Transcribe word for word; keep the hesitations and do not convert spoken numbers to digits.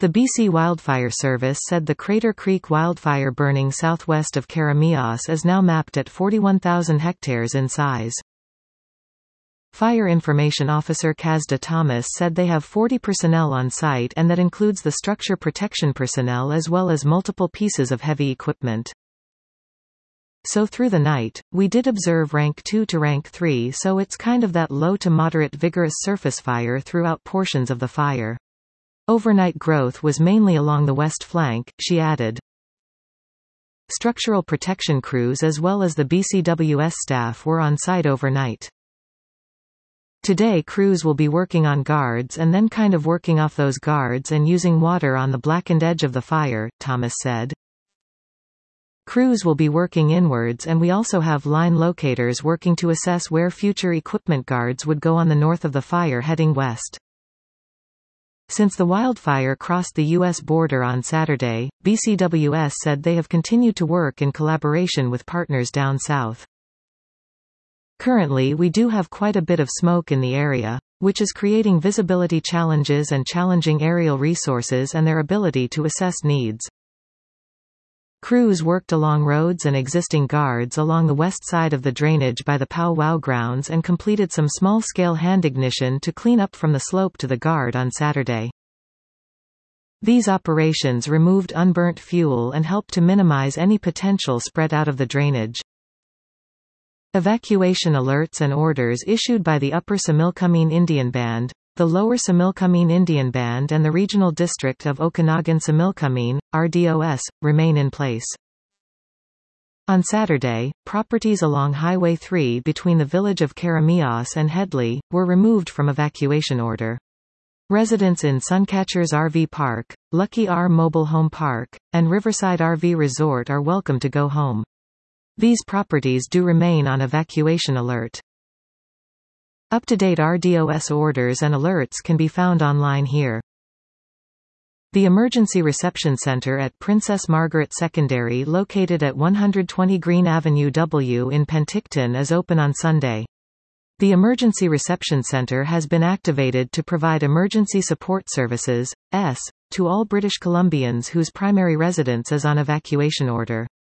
The B C Wildfire Service said the Crater Creek wildfire burning southwest of Karamios is now mapped at forty-one thousand hectares in size. Fire Information Officer Kazda Thomas said they have forty personnel on site, and that includes the structure protection personnel as well as multiple pieces of heavy equipment. So through the night, we did observe rank two to rank three, so it's kind of that low to moderate vigorous surface fire throughout portions of the fire. Overnight growth was mainly along the west flank, she added. Structural protection crews as well as the B C W S staff were on site overnight. Today crews will be working on guards and then kind of working off those guards and using water on the blackened edge of the fire, Thomas said. Crews will be working inwards, and we also have line locators working to assess where future equipment guards would go on the north of the fire heading west. Since the wildfire crossed the U S border on Saturday, B C W S said they have continued to work in collaboration with partners down south. Currently we do have quite a bit of smoke in the area, which is creating visibility challenges and challenging aerial resources and their ability to assess needs. Crews worked along roads and existing guards along the west side of the drainage by the Pow Wow grounds and completed some small-scale hand ignition to clean up from the slope to the guard on Saturday. These operations removed unburnt fuel and helped to minimize any potential spread out of the drainage. Evacuation alerts and orders issued by the Upper Similkameen Indian Band, the Lower Similkameen Indian Band and the Regional District of Okanagan-Similkameen, R D O S, remain in place. On Saturday, properties along Highway three between the village of Karamios and Headley were removed from evacuation order. Residents in Suncatchers R V Park, Lucky R Mobile Home Park, and Riverside R V Resort are welcome to go home. These properties do remain on evacuation alert. Up-to-date R D O S orders and alerts can be found online here. The Emergency Reception Center at Princess Margaret Secondary, located at one hundred twenty Green Avenue W in Penticton, is open on Sunday. The Emergency Reception Center has been activated to provide emergency support services, S, to all British Columbians whose primary residence is on evacuation order.